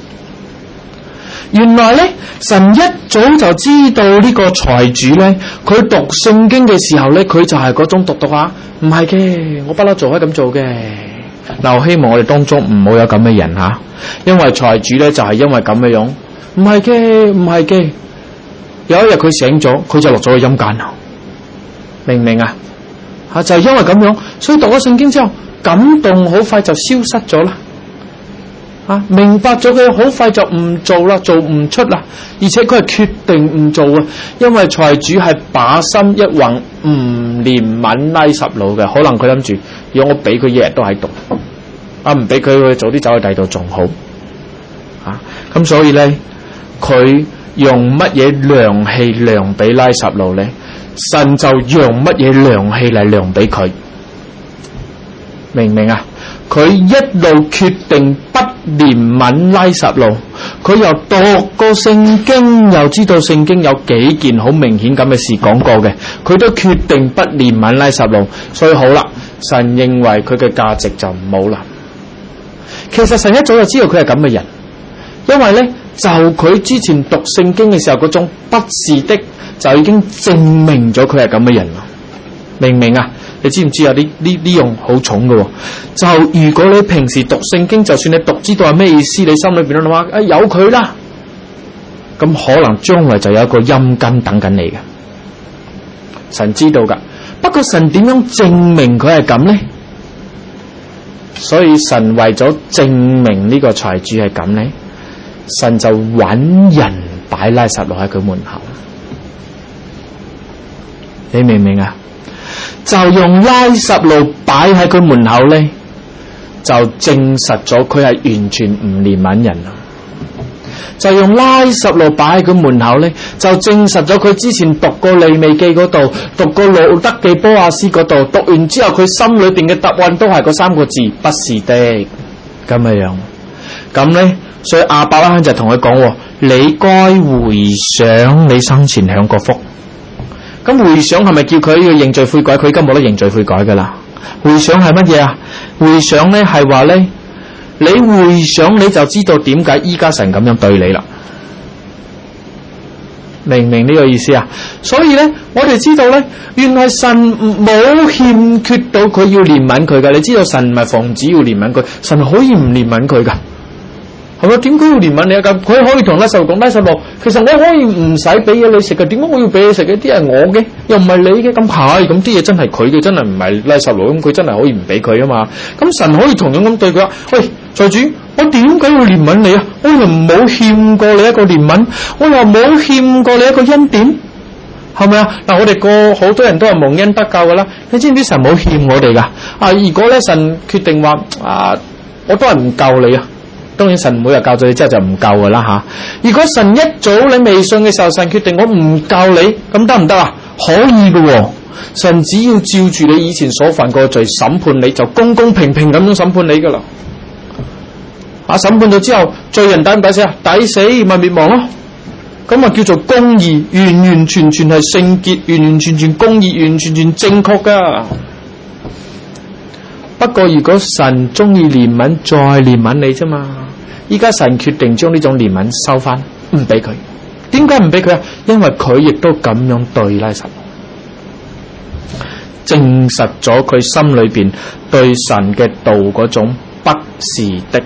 原來呢，神一早就知道呢個財主呢，佢讀聖經嘅時候呢，佢就係嗰種讀讀下，唔係嘅，我不嬲做開咁做嘅。嗱，我希望我哋當中唔好有咁嘅人吓，因為財主呢就係因為咁嘅樣，唔係嘅，唔係嘅。有一日佢醒咗，佢就落咗去陰間啦。明唔明啊？吓，就係因為咁樣，所以讀咗聖經之後，感動好快就消失咗啦。 啊，明白咗佢好快就唔做啦，做唔出啦，而且佢係決定唔做啊，因為財主係把心一橫，唔憐憫拉撒路嘅。可能佢諗住，如果我俾佢日日都喺度，啊唔俾佢去早啲走去第度仲好啊。咁所以咧，佢用乜嘢量器量俾拉撒路咧？神就用乜嘢量器嚟量俾佢，明唔明啊？佢一路決定不憐憫拉撒路，佢又讀過聖經，又知道聖經有幾件好明顯咁嘅事講過嘅，佢都決定不憐憫拉撒路。所以好啦，神認為佢嘅價值就唔好啦。其實神一早就知道佢係咁嘅人，因為呢，就佢之前讀聖經嘅時候嗰種不是的，就已經證明咗佢係咁嘅人啦。明唔明啊？你知唔知啊？呢呢呢樣好重嘅，就如果你平時讀聖經，就算你讀知道係咩意思，你心裏邊都諗話，啊有佢啦，咁可能將來就有一個陰根等緊你嘅。神知道噶，不過神點樣證明佢係咁呢？所以神為咗證明呢個財主係咁呢，神就揾人擺拉撒路喺佢門口。你明唔明啊？就用拉撒路擺喺佢門口呢，就證實咗佢係完全唔憐憫人啦。就用拉撒路擺喺佢門口呢，就證實咗佢之前讀過利未記嗰度，讀過路德記波亞斯嗰度，讀完之後佢心裏邊嘅答案都係嗰三個字，不是的，咁嘅樣。咁呢，所以亞伯拉罕就同佢講，你該回想你生前享過福。咁回想係咪叫佢要認罪悔改？佢而家冇得認罪悔改噶啦。回想係乜嘢啊？回想咧係話咧，你回想你就知道點解依家神咁樣對你啦。明唔明呢個意思啊？所以咧，我哋知道咧，原來神冇欠缺到佢要憐憫佢噶。你知道神唔係防止要憐憫佢，神可以唔憐憫佢噶。係咪？點解要憐憫你啊？咁佢可以同拉撒路講，拉撒路，其實我可以唔使俾嘢你食嘅，點解我要俾你食嘅？啲係我嘅，又唔係你嘅，咁係咁啲嘢真係佢嘅，真係唔係拉撒路，咁佢真係可以唔俾佢啊嘛。咁神可以同樣咁對佢話：喂，財主，我點解要憐憫你啊？我又冇欠過你一個憐憫，我又冇欠過你一個恩典，係咪啊？嗱，我哋個好多人都係蒙恩得救噶啦，你知唔知神冇欠我哋噶？啊，如果咧神決定話啊，我都係唔救你啊。當然神每日教咗你之後就唔救噶啦吓。如果神一早你未信嘅時候，神決定我唔救你，咁得唔得啊？可以嘅。神只要照住你以前所犯過嘅罪審判你，就公公平平咁樣審判你噶啦。啊，審判咗之後，罪人抵唔抵死啊？抵死咪滅亡咯。咁啊叫做公義，完完全全係聖潔，完完全全公義，完完全全正確噶。不過如果神中意憐憫，再憐憫你啫嘛。依家神決定將呢種憐憫收翻，唔俾佢。點解唔俾佢啊？因為佢亦都咁樣對拉撒路，證實咗佢心裏邊對神嘅道嗰種不是的。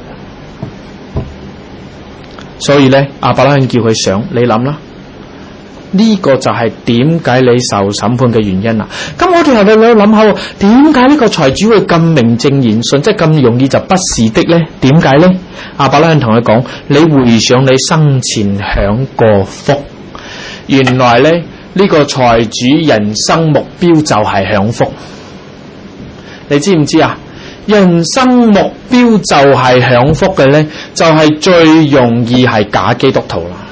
所以咧，亞伯拉罕叫佢想，你諗啦。呢個就係點解你受審判嘅原因啦。咁我哋係咪諗下，點解呢個財主會咁名正言順，即係咁容易就不是的呢？點解呢？亞伯拉罕同佢講：你回想你生前享過福。原來呢，呢個財主人生目標就係享福。你知唔知啊？人生目標就係享福嘅呢，就係最容易係假基督徒啦。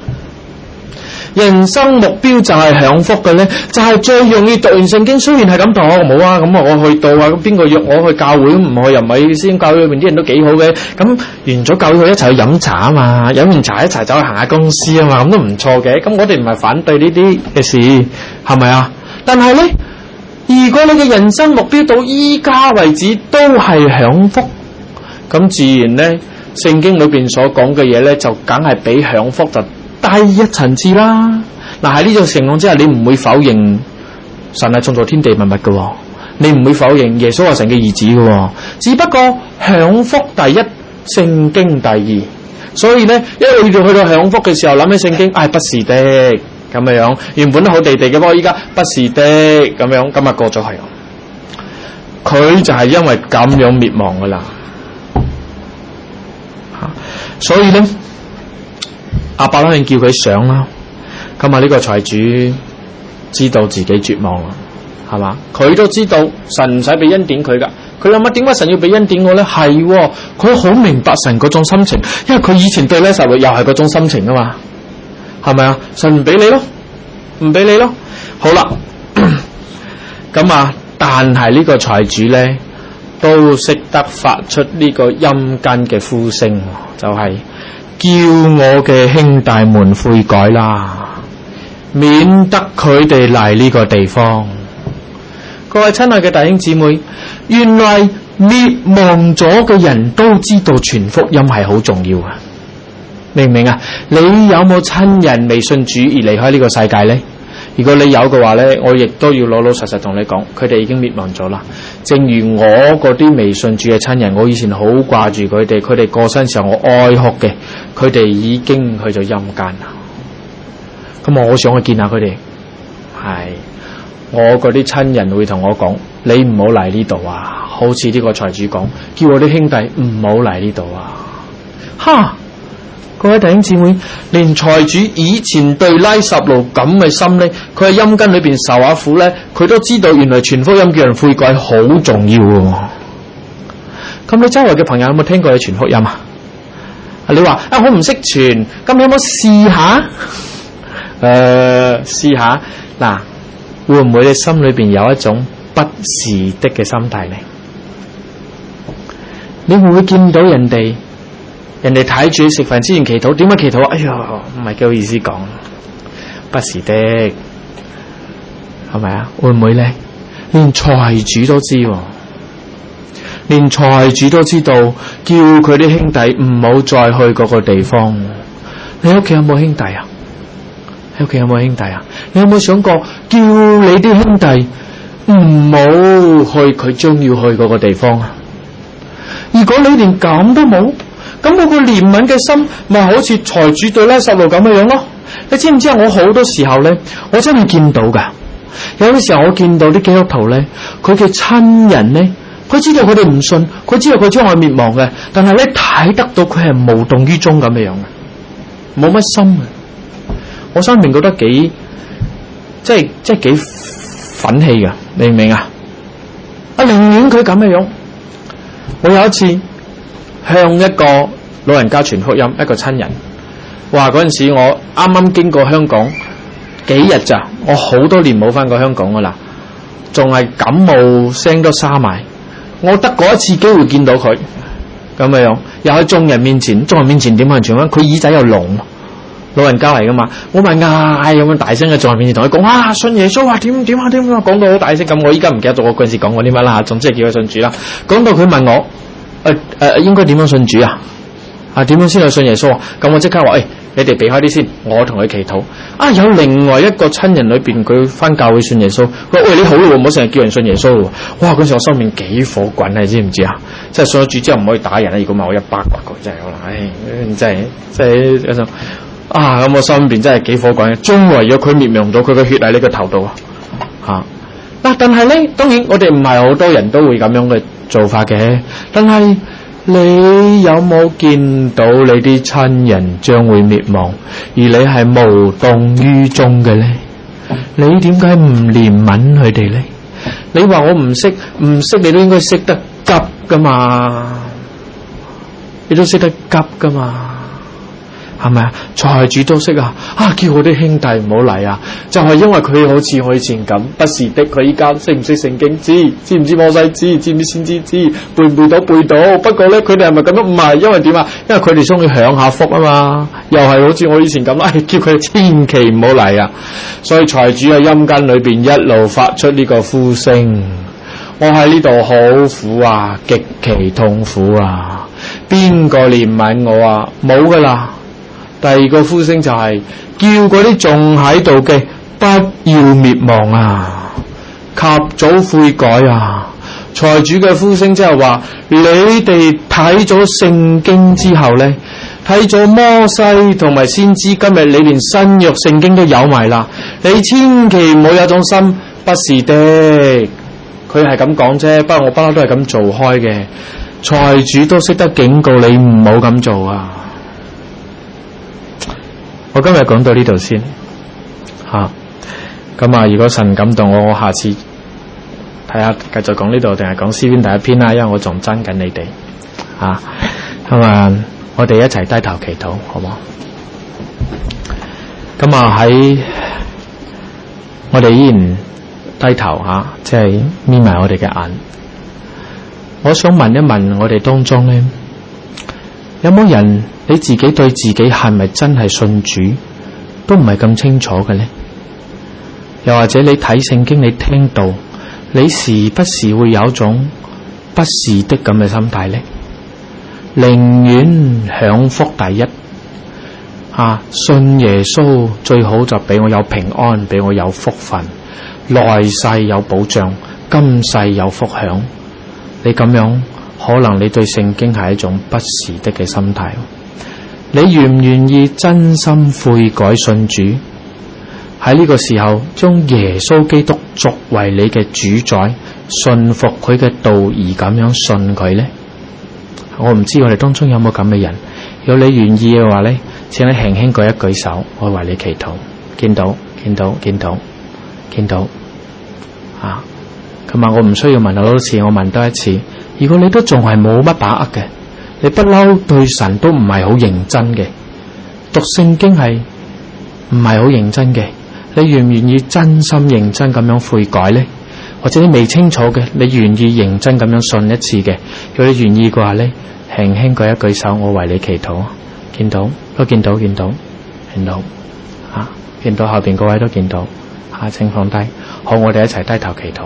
人生目標就係享福嘅咧，就係、是、最容易讀完聖經。雖然係咁讀，我冇啊，咁啊我去到啊，咁邊個約我去教會唔去，又唔係師兄教會裏邊啲人都幾好嘅。咁完咗教會一齊去飲茶啊嘛，飲完茶一齊走去行下公司啊嘛，咁都唔錯嘅。咁我哋唔係反對呢啲嘅事，係咪啊？但係咧，如果你嘅人生目標到依家為止都係享福，咁自然咧，聖經裏邊所講嘅嘢咧，就梗係比享福就低一層次啦。嗱，喺呢種情況之下，你唔會否認神係創造天地萬物嘅，你唔會否認耶穌係神嘅兒子嘅，只不過享福第一，聖經第二。所以咧，一路去到享福嘅時候，諗起聖經，唉、哎，不是的咁樣樣，原本都好地地嘅，不過依家不是的咁樣，今日過咗去，佢就係因為咁樣滅亡噶啦。 所以咧，亞伯拉罕叫佢上啦。咁啊，呢個財主知道自己絕望啦，係嘛？佢都知道神唔使俾恩典佢噶。佢諗下點解神要俾恩典我咧？係佢好明白神嗰種心情，因為佢以前對拉撒路又係嗰種心情啊嘛，係咪啊？神唔俾你咯，唔俾你咯。好啦，咁啊，但係呢個財主咧都識得發出呢個陰間嘅呼聲，就係、是、叫我嘅兄弟們悔改啦，免得佢哋嚟呢個地方。各位親愛嘅弟兄姊妹，原來滅亡咗嘅人都知道傳福音係好重要啊！明唔明啊？你有冇親人未信主而離開呢個世界呢？如果你有嘅話呢，我亦都要老老實實同你講，佢哋已經滅亡咗啦。正如我嗰啲未信主嘅親人，我以前好掛住佢哋，佢哋過身時候我哀哭嘅，佢哋已經去咗陰間啦。咁我好想去見下佢哋，係。我嗰啲親人會同我講：你唔好嚟呢度啊！好似呢個財主講，叫我啲兄弟唔好嚟呢度啊！哈！各位弟兄姊妹，連財主以前對拉撒路咁嘅心呢，佢喺陰間裏邊受下苦呢，佢都知道原來傳福音叫人悔改好重要喎。咁你周圍嘅朋友有冇聽過你傳福音啊？你話啊，我唔識傳，咁你有冇試下？誒、呃，試下嗱。會唔會你心裏邊有一種不是的嘅心態呢？你會唔會見到人哋人哋睇住你食飯之前祈禱，點解祈禱？哎呀，唔係幾好意思講，不是的，係咪啊？會唔會呢？連財主都知，連財主都知道，叫佢啲兄弟唔好再去嗰個地方。你屋企有冇兄弟啊？你屋企有冇兄弟啊？你有冇想過叫你啲兄弟唔好去佢將要去嗰個地方啊？如果你連咁都冇，咁我個憐憫嘅心咪好似財主對拉撒路咁嘅樣咯？你知唔知啊？我好多時候咧，我真係見到噶。有啲時候我見到啲基督徒咧，佢嘅親人咧，佢知道佢哋唔信，佢知道佢將來滅亡嘅，但係咧睇得到佢係無動於衷咁嘅樣嘅，冇乜心嘅。我心裏面覺得幾，即係即係幾憤氣噶，明唔明啊？啊，寧願佢咁嘅樣。我有一次向一個老人家傳福音，一個親人，話嗰陣時我啱啱經過香港幾日咋，我好多年冇翻過香港噶啦，仲係感冒聲都沙埋，我得嗰一次機會見到佢咁嘅樣，又喺眾人面前，眾人面前點樣傳福音？佢耳仔又聾。老人家嚟噶嘛，我咪嗌咁樣大聲嘅在面前同佢講啊，信耶穌啊，點點啊點啊，講到好大聲咁，我依家唔記得咗我嗰陣時講過啲乜啦，總之係叫佢信主啦。講到佢問我誒誒、呃呃、應該點樣信主啊？啊點樣先去信耶穌啊？咁我即刻話誒、欸，你哋避開啲先，我同佢祈禱。啊有另外一個親人裏邊佢翻教會信耶穌，佢話喂，你好咯，唔好成日叫人信耶穌咯。哇嗰陣時我心面幾火滾啊，你知唔知啊？即係信咗主之後唔可以打人啊，如果唔係我一巴刮佢真係可能，唉真係真係嗰種。啊！咁我心邊真係幾火滾嘅，將為咗佢滅亡到佢嘅血喺呢個頭度啊！吓嗱，但係咧，當然我哋唔係好多人都會咁樣嘅做法嘅。但係你有冇見到你啲親人將會滅亡，而你係無動於衷嘅咧？你點解唔憐憫佢哋咧？你話我唔識唔識，你都應該識得急噶嘛？你都識得急噶嘛？係咪啊？財主都識啊！啊，叫我啲兄弟唔好嚟啊！就係、是、因為佢好似我以前咁，不是的。佢依家識唔識聖經？知知唔知摩西？知知唔知先知？知背唔背到？背到。不過咧，佢哋係咪咁樣？唔係，因為點啊？因為佢哋中意享下福啊嘛。又係好似我以前咁啦，叫佢哋千祈唔好嚟啊！所以財主喺陰間裏邊一路發出呢個呼聲。我喺呢度好苦啊，極其痛苦啊！邊個憐憫我啊？冇噶啦！第二個呼聲就係、是、叫嗰啲仲喺度嘅不要滅亡啊，及早悔改啊！財主嘅呼聲即係話，你哋睇咗聖經之後呢，睇咗摩西同埋先知，今日你連新約聖經都有埋啦，你千祈唔好有種心，不是的，佢係咁講啫，不過我不嬲都係咁做開嘅。 財主都識得警告你唔好咁做啊！我今日講到呢度先吓，咁啊，如果神感動我，我下次睇下繼續講呢度，定係講詩篇第一篇啦，因為我仲爭緊你哋吓，咁啊，我哋一齊低頭祈禱，好唔好？咁啊，喺我哋依然低頭吓，即係眯埋我哋嘅眼。我想問一問我哋當中咧，有冇人你自己對自己係咪真係信主都唔係咁清楚嘅呢？又或者你睇聖經，你聽到你時不時會有種不是的咁嘅心態呢？寧願享福第一啊，信耶穌最好就俾我有平安，俾我有福分，來世有保障，今世有福享。你咁樣，可能你對聖經係一種不是的嘅心態。你願唔願意真心悔改信主？喺呢個時候，將耶穌基督作為你嘅主宰，信服佢嘅道而咁樣信佢呢？我唔知我哋當中有冇咁嘅人。如果你願意嘅話呢，請你輕輕舉一舉手，我為你祈禱。見到，見到，見到，見到，啊！琴日我唔需要問好多次，我問多一次。如果你都仲係冇乜把握嘅，你不嬲對神都唔係好認真嘅，讀聖經係唔係好認真嘅，你願唔願意真心認真咁樣悔改呢？或者你未清楚嘅，你願意認真咁樣信一次嘅，如果你願意嘅話呢，輕輕舉一舉手，我為你祈禱。見到都見到，見到，見到，啊，見到後邊嗰位都見到，啊，請放低。好，我哋一齊低頭祈禱。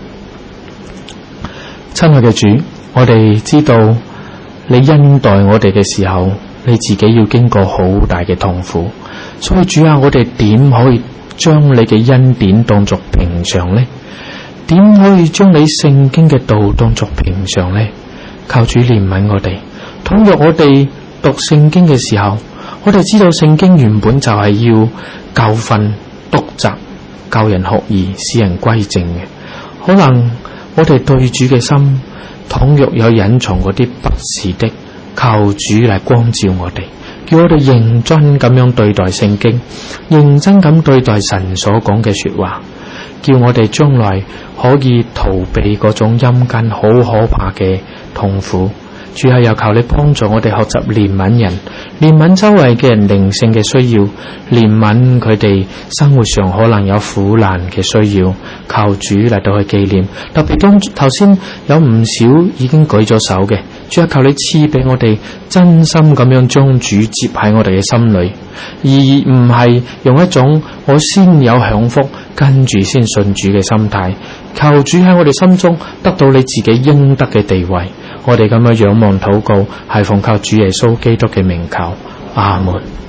親愛嘅主，我哋知道你恩待我哋嘅時候，你自己要經過好大嘅痛苦，所以主啊，我哋點可以將你嘅恩典當作平常呢？點可以將你聖經嘅道當作平常呢？靠主憐憫我哋。倘若我哋讀聖經嘅時候，我哋知道聖經原本就係要教訓、督責、教人學義、使人歸正嘅，可能我哋對主嘅心，倘若有隱藏嗰啲不是的，靠主嚟光照我哋，叫我哋認真咁樣對待聖經，認真咁對待神所講嘅說話，叫我哋將來可以逃避嗰種陰間好可怕嘅痛苦。主係又求你幫助我哋學習憐憫人，憐憫周圍嘅人靈性嘅需要，憐憫佢哋生活上可能有苦難嘅需要，靠主嚟到去紀念。特別當頭先有唔少已經舉咗手嘅，主係求你賜俾我哋真心咁樣將主接喺我哋嘅心裏，而唔係用一種我先有享福跟住先信主嘅心態。求主喺我哋心中得到你自己應得嘅地位。我哋咁樣仰望禱告，係奉靠主耶穌基督嘅名求，阿門。